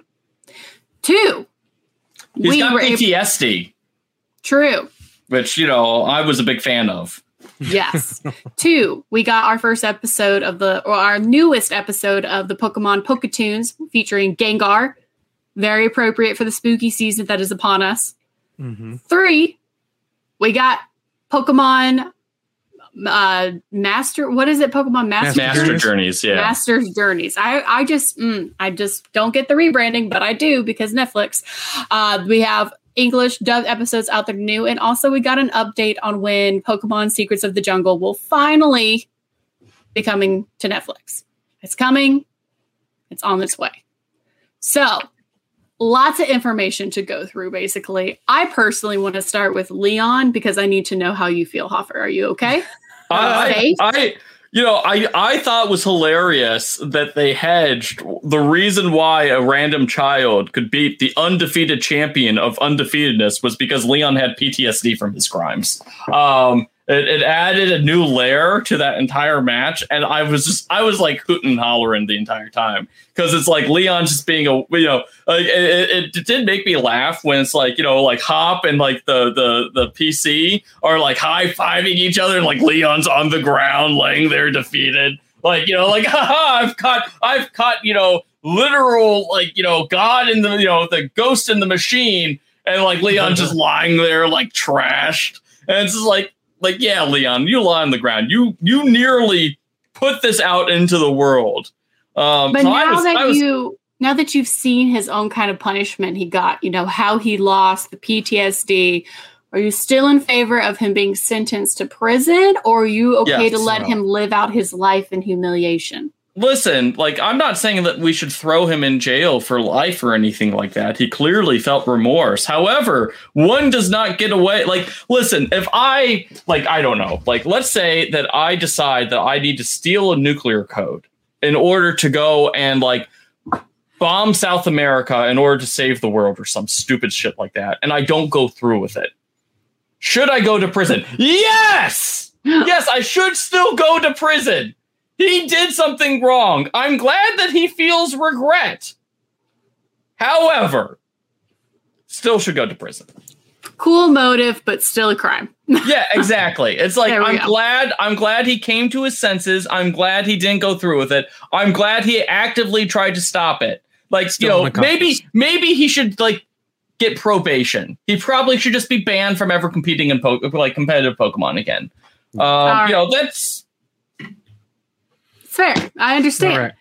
Two, he's we got were P T S D. Able- True. Which, you know, I was a big fan of. Yes. Two, we got our first episode of the, or our newest episode of the Pokemon Poketoons featuring Gengar. Very appropriate for the spooky season that is upon us. Mm-hmm. Three, we got Pokemon uh, Master, what is it? Pokemon Master, Master Journeys? Journeys, yeah. Master Journeys. I, I just, mm, I just don't get the rebranding, but I do because Netflix. Uh, we have English dub episodes out there new. And also we got an update on when Pokemon Secrets of the Jungle will finally be coming to Netflix. It's coming. It's on its way. So lots of information to go through, basically. I personally want to start with Leon because I need to know how you feel, Hoffer. Are you okay? I, I, I, you know, I, I thought it was hilarious that they hedged the reason why a random child could beat the undefeated champion of undefeatedness was because Leon had P T S D from his crimes. Um, it, it added a new layer to that entire match, and I was just, I was like hooting and hollering the entire time because it's like Leon just being a, you know, uh, it, it did make me laugh when it's like, you know, like Hop and like the the the P C are like high fiving each other, and like Leon's on the ground laying there defeated, like, you know, like haha, I've caught, I've caught, you know, literal, like, you know, God in the, you know, the ghost in the machine, and like Leon just lying there like trashed, and it's just like. Like, yeah, Leon, you lie on the ground. You you nearly put this out into the world. Um, but so now was, that was, you now that you've seen his own kind of punishment he got, you know, how he lost the P T S D, are you still in favor of him being sentenced to prison, or are you okay yes, to let no. him live out his life in humiliation? Listen, like, I'm not saying that we should throw him in jail for life or anything like that. He clearly felt remorse. However, one does not get away. Like, listen, if I, like, I don't know, like, let's say that I decide that I need to steal a nuclear code in order to go and, like, bomb South America in order to save the world or some stupid shit like that, and I don't go through with it. Should I go to prison? Yes! Yes, I should still go to prison. He did something wrong. I'm glad that he feels regret. However, still should go to prison. Cool motive, but still a crime. Yeah, exactly. It's like, I'm go. glad I'm glad he came to his senses. I'm glad he didn't go through with it. I'm glad he actively tried to stop it. Like, still, you know, maybe maybe he should like get probation. He probably should just be banned from ever competing in po- like competitive Pokemon again. Um, right. You know, that's fair. I understand. Right.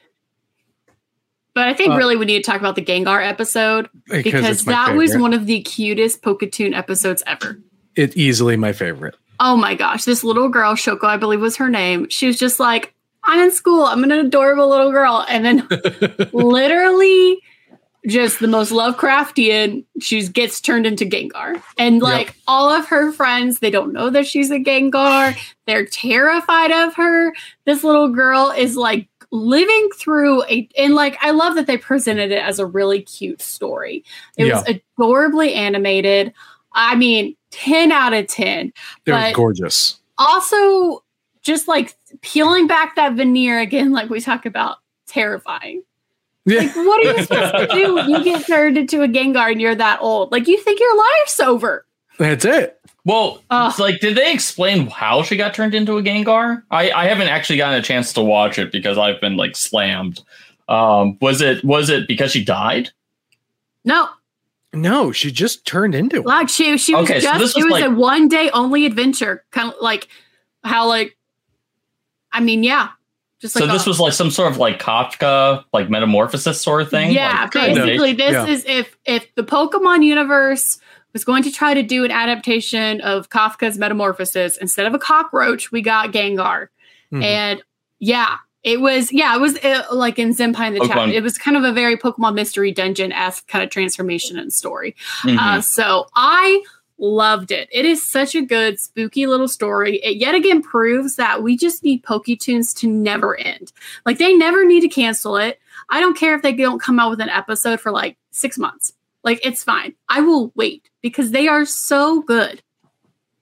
But I think uh, really we need to talk about the Gengar episode because, because that favorite. was one of the cutest Poketoon episodes ever. It's easily my favorite. Oh my gosh. This little girl, Shoko, I believe was her name. She was just like, I'm in school. I'm an adorable little girl. And then literally just the most Lovecraftian, she gets turned into Gengar. And like yep. all of her friends, they don't know that she's a Gengar. They're terrified of her. This little girl is like living through a, and like, I love that they presented it as a really cute story. It yeah. was adorably animated. I mean, ten out of ten. It was gorgeous. Also, just like peeling back that veneer again, like we talk about, terrifying. Yeah. Like, what are you supposed to do? You get turned into a Gengar and you're that old. Like, you think your life's over. That's it. Well, uh, like, did they explain how she got turned into a Gengar? I, I haven't actually gotten a chance to watch it because I've been like slammed. Um, was it was it because she died? No. No, she just turned into it. Like she she was okay, just so this it was was like, a one day only adventure. Kind of like how like I mean, yeah. Just like so this a, was like some sort of like Kafka, like metamorphosis sort of thing? Yeah, like, basically this yeah. is if if the Pokemon universe was going to try to do an adaptation of Kafka's Metamorphosis, instead of a cockroach, we got Gengar. Mm-hmm. And yeah, it was, yeah, it was uh, like in Zenpai in the Pokemon. chat. It was kind of a very Pokemon Mystery Dungeon-esque kind of transformation and story. Mm-hmm. Uh, so I loved it. It is such a good, spooky little story. It yet again proves that we just need Poketoons to never end. Like, they never need to cancel it. I don't care if they don't come out with an episode for like six months. Like, it's fine. I will wait because they are so good.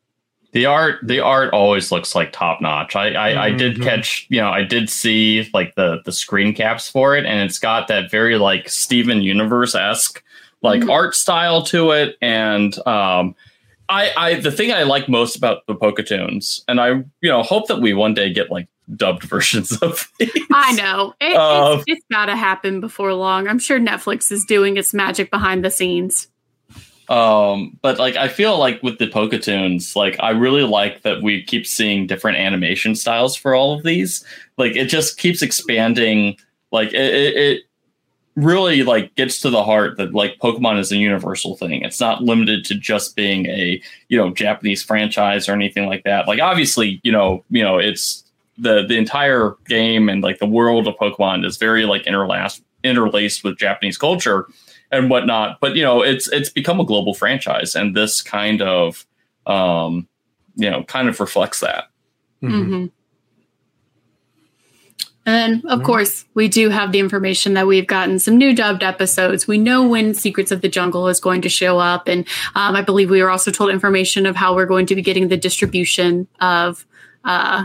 The art, the art always looks like top notch. I, I, mm-hmm. I did catch, you know, I did see like the the screen caps for it, and it's got that very like Steven Universe-esque like mm-hmm. art style to it. And um, I, I, the thing I like most about the Poketoons, and I, you know, hope that we one day get like dubbed versions of these. I know it, uh, it's, it's got to happen before long. I'm sure Netflix is doing its magic behind the scenes. Um, but like, I feel like with the Poketoons, like I really like that we keep seeing different animation styles for all of these. Like it just keeps expanding. Like it, it, it really like gets to the heart that like Pokemon is a universal thing. It's not limited to just being a, you know, Japanese franchise or anything like that. Like obviously, you know, you know, it's the, the entire game and like the world of Pokemon is very like interlaced, interlaced with Japanese culture and whatnot, but you know, it's it's become a global franchise, and this kind of, um, you know, kind of reflects that. Mm-hmm. Mm-hmm. And of mm-hmm. course, we do have the information that we've gotten some new dubbed episodes. We know when Secrets of the Jungle is going to show up, and um, I believe we were also told information of how we're going to be getting the distribution of uh,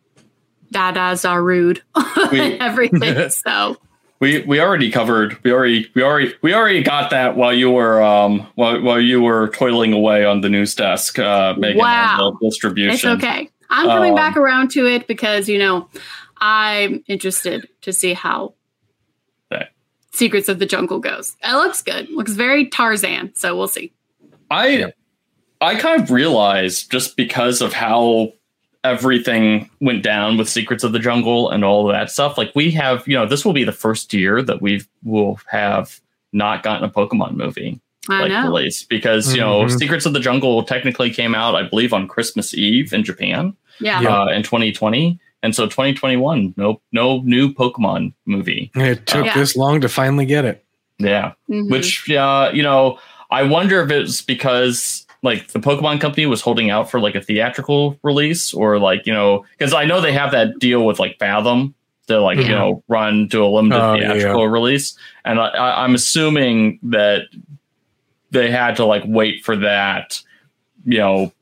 Dada Zarude and everything. So. We we already covered we already we already we already got that while you were um while while you were toiling away on the news desk, uh Megan, wow. on the distribution. It's okay. I'm coming um, back around to it because, you know, I'm interested to see how okay. Secrets of the Jungle goes. It looks good. Looks very Tarzan, so we'll see. I I kind of realized just because of how everything went down with Secrets of the Jungle and all of that stuff. Like we have, you know, this will be the first year that we will have not gotten a Pokemon movie I like know. released because, mm-hmm. you know, Secrets of the Jungle technically came out, I believe, on Christmas Eve in Japan. Yeah. Uh, in twenty twenty. And so twenty twenty-one, no, no new Pokemon movie. It took yeah. this long to finally get it. Yeah. Mm-hmm. Which, uh, you know, I wonder if it's because like the Pokemon company was holding out for like a theatrical release or like, you know, because I know they have that deal with like Fathom to like, yeah. you know, run to a limited oh, theatrical yeah. release. And I, I, I'm assuming that they had to like wait for that, you know,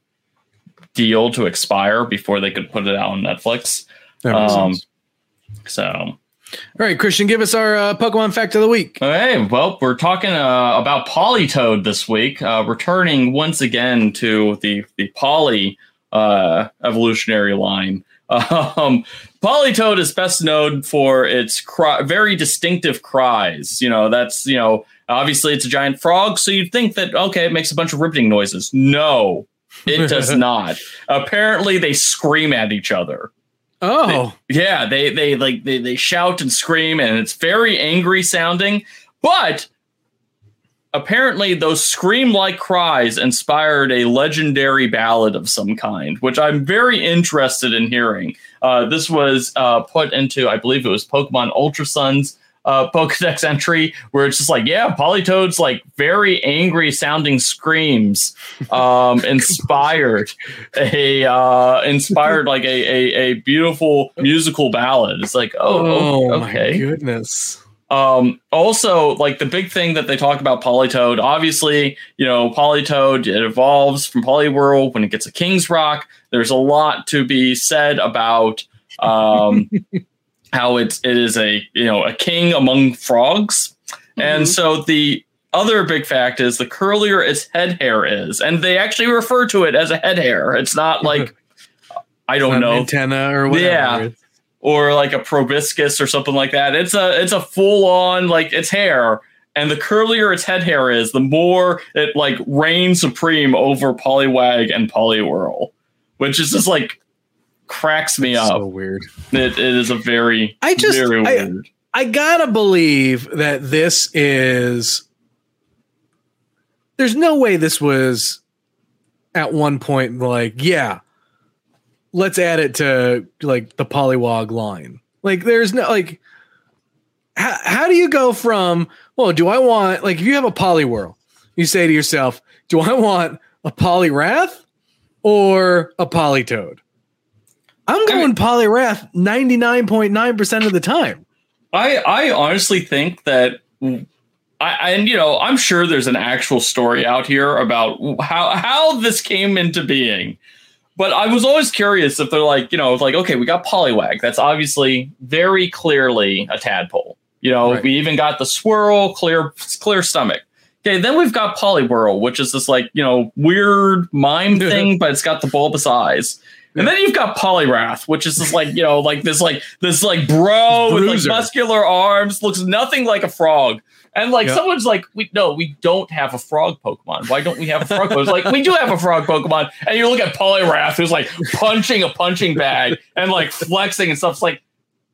deal to expire before they could put it out on Netflix. That makes um, sense. So. All right, Christian, give us our uh, Pokemon fact of the week. Okay, well, we're talking uh, about Politoed this week, uh, returning once again to the the Poly uh, evolutionary line. Um, Politoed is best known for its cry, very distinctive cries. You know, that's, you know, obviously it's a giant frog, so you'd think that, okay, it makes a bunch of riveting noises. No, it does not. Apparently, they scream at each other. Oh, they, yeah, they they like they, they shout and scream, and it's very angry sounding. But apparently, those scream-like cries inspired a legendary ballad of some kind, which I'm very interested in hearing. Uh, this was uh, put into, I believe it was Pokemon Ultra Sun's uh, Pokedex entry, where it's just like, yeah, Politoed's like very angry sounding screams um, inspired a uh, inspired like a, a a beautiful musical ballad. It's like, oh, oh okay, my goodness. Um, also, like the big thing that they talk about Politoed, obviously, you know, Politoed, it evolves from Poliwhirl when it gets a King's Rock. There's a lot to be said about um, how it's it is a you know a king among frogs, mm-hmm. and so the other big fact is the curlier its head hair is, and they actually refer to it as a head hair. It's not like I don't it's know antenna or whatever. Yeah. Or like a proboscis or something like that. It's a it's a full on like its hair, and the curlier its head hair is, the more it like reigns supreme over Poliwag and Poliwhirl, which is just like cracks me That's up. So weird. It, it is a very I just very I, weird. I gotta believe that this is. There's no way this was at one point like yeah. Let's add it to like the Poliwag line. Like there's no like how, how do you go from, well, do I want, like if you have a Poliwhirl, you say to yourself, do I want a Poliwrath or a Politoed? I'm going I mean, Poliwrath ninety-nine point nine percent of the time. I I honestly think that I and you know, I'm sure there's an actual story out here about how how this came into being. But I was always curious if they're like, you know, like, okay, we got Poliwag. That's obviously very clearly a tadpole. You know, right. We even got the swirl, clear, clear stomach. Okay, then we've got Poliwhirl, which is this like, you know, weird mime thing, but it's got the bulbous eyes. And then you've got Poliwrath, which is this like, you know, like this like this like bro with like muscular arms, looks nothing like a frog. And like yep. someone's like, we no, we don't have a frog Pokemon. Why don't we have a frog Pokemon? It's like, we do have a frog Pokemon. And you look at Poliwrath, who's like punching a punching bag and like flexing and stuff. It's like,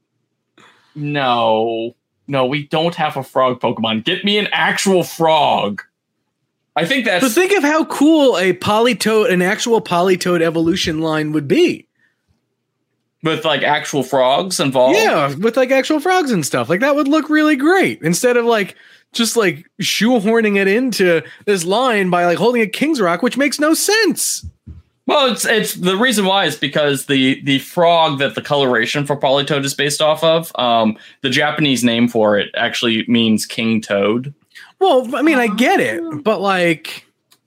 no, no, we don't have a frog Pokemon. Get me an actual frog. I think that's. But think of how cool a Politoed, an actual Politoed evolution line would be. With like actual frogs involved? Yeah, with like actual frogs and stuff. Like that would look really great. Instead of like just like shoehorning it into this line by like holding a King's Rock, which makes no sense. Well, it's it's the reason why is because the the frog that the coloration for Politoed is based off of, um, the Japanese name for it actually means king toad. Well, I mean, I get it, but like,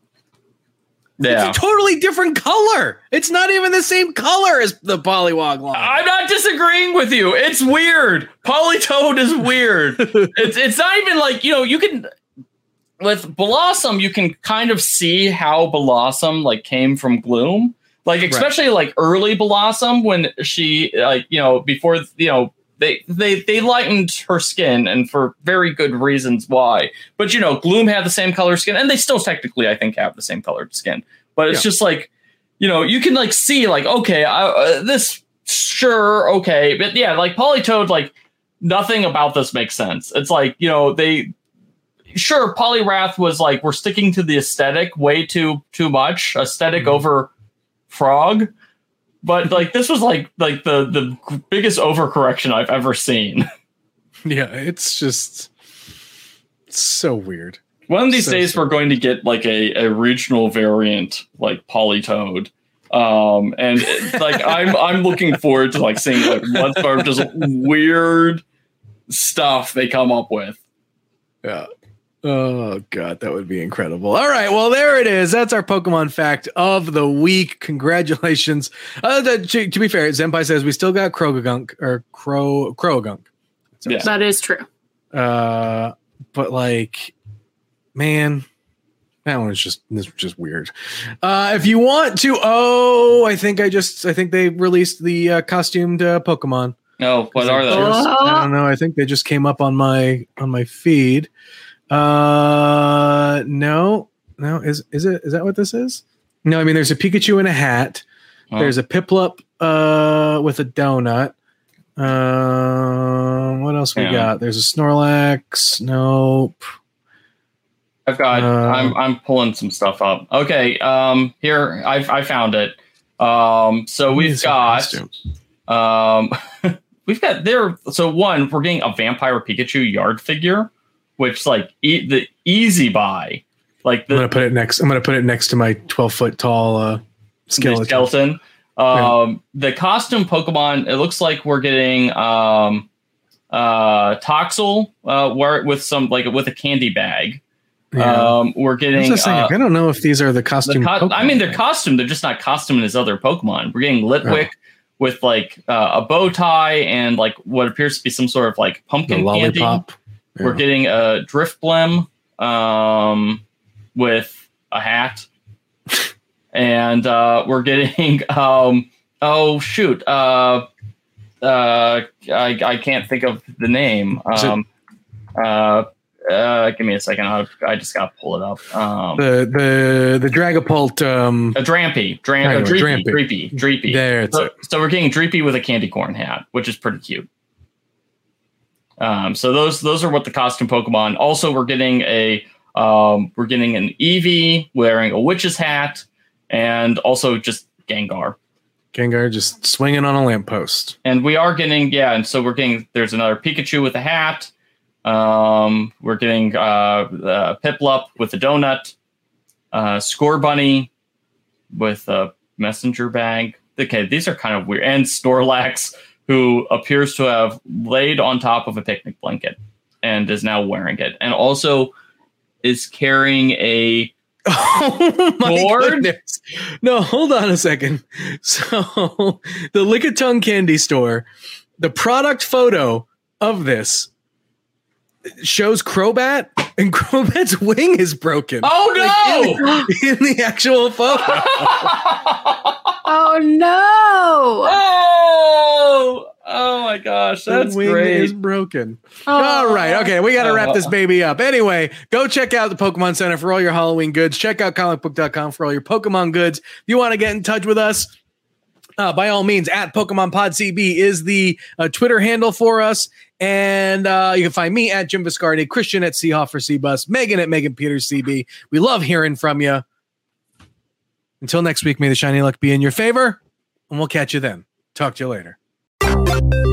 yeah. It's a totally different color. It's not even the same color as the Poliwag line. I'm not disagreeing with you. It's weird. Politoed is weird. it's it's not even like, you know, you can with Blossom, you can kind of see how Blossom like came from Gloom, like especially right. like early Blossom when she like, you know, before, you know. They, they they lightened her skin, and for very good reasons why. But, you know, Gloom had the same color skin, and they still technically, I think, have the same colored skin. But it's yeah. just like, you know, you can, like, see, like, okay, uh, this, sure, okay. But, yeah, like, Politoed, like, nothing about this makes sense. It's like, you know, they, sure, Poliwrath was like, we're sticking to the aesthetic way too too much. Aesthetic mm-hmm. over frog. But like this was like like the the biggest overcorrection I've ever seen. Yeah, it's just so weird. One of these so days so we're going to get like a, a regional variant like Politoed. Um and it, like I'm I'm looking forward to like seeing like what sort of just weird stuff they come up with. Yeah. Oh, God, that would be incredible. All right. Well, there it is. That's our Pokemon fact of the week. Congratulations. Uh, the, to, to be fair, Zenpai says we still got Krogunk or Crow Croagunk. So, yeah. That is true. Uh, but like, man, that one was just this was just weird. Uh, if you want to, oh, I think I just I think they released the uh, costumed uh, Pokemon. Oh, what are those? I don't know. I think they just came up on my on my feed. Uh, no, no. Is is it? Is that what this is? No, I mean, there's a Pikachu in a hat. Oh. There's a Piplup uh, with a donut. Uh, what else we yeah. got? There's a Snorlax. Nope. I've got. Uh, I'm I'm pulling some stuff up. Okay. Um. Here, I I found it. Um. So we've got. Um. we've got there. So one, we're getting a Vampire Pikachu yard figure. Which like e- the easy buy, like the, I'm gonna put it next. I'm gonna put it next to my twelve foot tall uh, skeleton. skeleton. Um, yeah. The costume Pokemon. It looks like we're getting um, uh, Toxel, uh, where with some like with a candy bag. Yeah. Um, we're getting. Saying, uh, I don't know if these are the costume. The co- I mean, they're costume. They're just not costume as other Pokemon. We're getting Litwick oh. with like uh, a bow tie and like what appears to be some sort of like pumpkin the candy. Lollipop. Yeah. We're getting a Drifblim um, with a hat. And uh, we're getting, um, oh, shoot. Uh, uh, I, I can't think of the name. Um, uh, uh, give me a second. I, I just got to pull it up. Um, the the the Dragapult. Um, a Drampy. Dram- a Dreepy. Dreepy. Dreepy. There it's so, so we're getting Dreepy with a candy corn hat, which is pretty cute. Um, so those those are what the costume Pokemon. Also, we're getting a um, we're getting an Eevee wearing a witch's hat, and also just Gengar. Gengar just swinging on a lamppost. And we are getting yeah, and so we're getting there's another Pikachu with a hat. Um, we're getting uh, uh, Piplup with a donut, uh, Score Bunny with a messenger bag. Okay, these are kind of weird, and Snorlax, who appears to have laid on top of a picnic blanket and is now wearing it. And also is carrying a Oh my Bored? goodness. No, hold on a second. So the Lickitung Candy Store, the product photo of this shows Crobat, and Crobat's wing is broken. Oh no! Like, in, in the actual photo. Oh no! Oh! Oh my gosh, that's the wing great. is broken. Oh. All right. Okay. We got to wrap this baby up. Anyway, go check out the Pokemon Center for all your Halloween goods. Check out comic book dot com for all your Pokemon goods. If you want to get in touch with us, uh, by all means, at Pokemon Pod C B is the uh, Twitter handle for us. And uh, you can find me at Jim Viscardi, Christian at Seahoffer C Bus, Megan at Megan Peters C B. We love hearing from you. Until next week, may the shiny luck be in your favor, and we'll catch you then. Talk to you later.